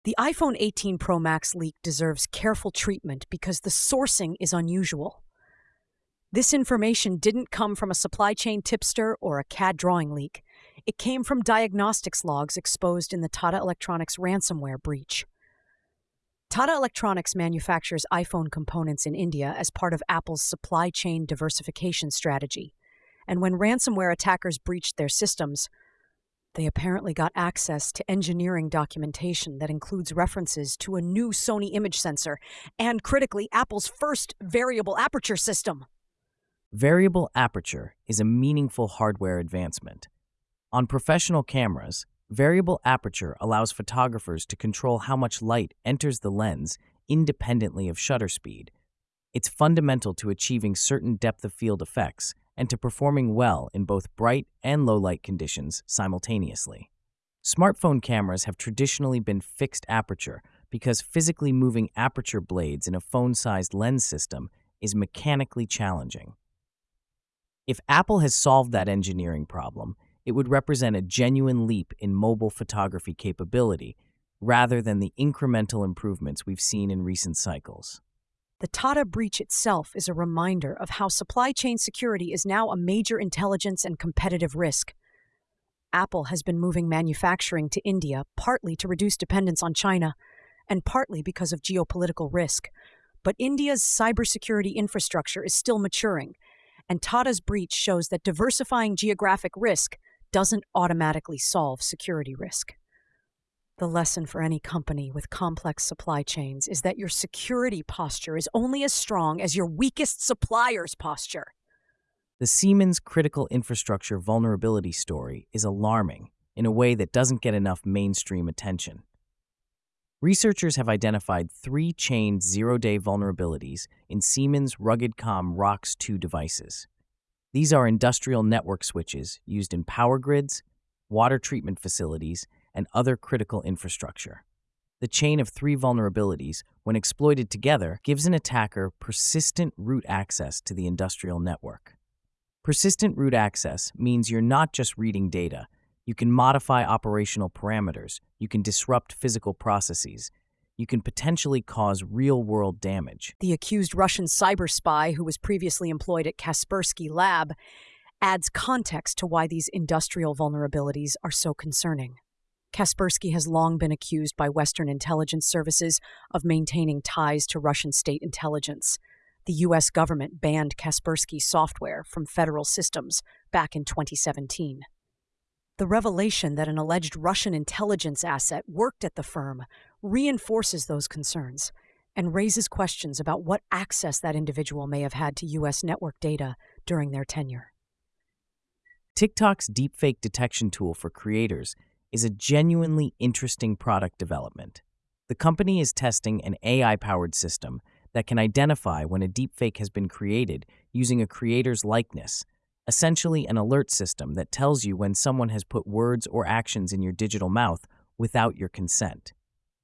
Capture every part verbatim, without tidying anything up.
The iPhone eighteen Pro Max leak deserves careful treatment because the sourcing is unusual. This information didn't come from a supply chain tipster or a C A D drawing leak. It came from diagnostics logs exposed in the Tata Electronics ransomware breach. Tata Electronics manufactures iPhone components in India as part of Apple's supply chain diversification strategy. And when ransomware attackers breached their systems, they apparently got access to engineering documentation that includes references to a new Sony image sensor and, critically, Apple's first variable aperture system. Variable aperture is a meaningful hardware advancement. On professional cameras, variable aperture allows photographers to control how much light enters the lens independently of shutter speed. It's fundamental to achieving certain depth of field effects and to performing well in both bright and low light conditions simultaneously. Smartphone cameras have traditionally been fixed aperture because physically moving aperture blades in a phone-sized lens system is mechanically challenging. If Apple has solved that engineering problem, it would represent a genuine leap in mobile photography capability rather than the incremental improvements we've seen in recent cycles. The Tata breach itself is a reminder of how supply chain security is now a major intelligence and competitive risk. Apple has been moving manufacturing to India partly to reduce dependence on China and partly because of geopolitical risk. But India's cybersecurity infrastructure is still maturing, and Tata's breach shows that diversifying geographic risk doesn't automatically solve security risk. The lesson for any company with complex supply chains is that your security posture is only as strong as your weakest supplier's posture. The Siemens critical infrastructure vulnerability story is alarming in a way that doesn't get enough mainstream attention. Researchers have identified three chained zero-day vulnerabilities in Siemens RuggedCom ROX two devices. These are industrial network switches used in power grids, water treatment facilities, and other critical infrastructure. The chain of three vulnerabilities, when exploited together, gives an attacker persistent root access to the industrial network. Persistent root access means you're not just reading data. You can modify operational parameters, you can disrupt physical processes, you can potentially cause real-world damage. The accused Russian cyber spy, who was previously employed at Kaspersky Lab, adds context to why these industrial vulnerabilities are so concerning. Kaspersky has long been accused by Western intelligence services of maintaining ties to Russian state intelligence. The U S government banned Kaspersky software from federal systems back in twenty seventeen. The revelation that an alleged Russian intelligence asset worked at the firm reinforces those concerns and raises questions about what access that individual may have had to U S network data during their tenure. TikTok's deepfake detection tool for creators is a genuinely interesting product development. The company is testing an A I-powered system that can identify when a deepfake has been created using a creator's likeness, essentially an alert system that tells you when someone has put words or actions in your digital mouth without your consent.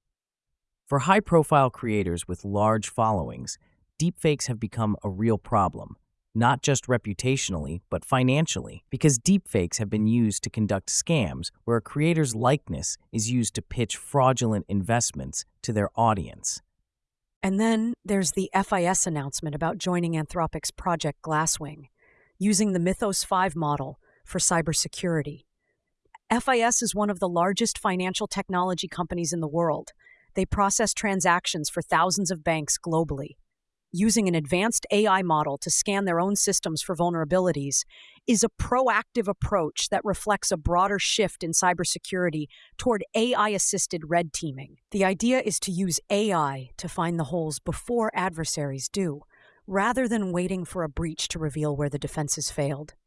For high-profile creators with large followings, deepfakes have become a real problem, not just reputationally, but financially, because deepfakes have been used to conduct scams where a creator's likeness is used to pitch fraudulent investments to their audience. And then there's the F I S announcement about joining Anthropic's Project Glasswing, using the Mythos five model for cybersecurity. F I S is one of the largest financial technology companies in the world. They process transactions for thousands of banks globally. Using an advanced A I model to scan their own systems for vulnerabilities is a proactive approach that reflects a broader shift in cybersecurity toward A I-assisted red teaming. The idea is to use A I to find the holes before adversaries do, rather than waiting for a breach to reveal where the defenses failed.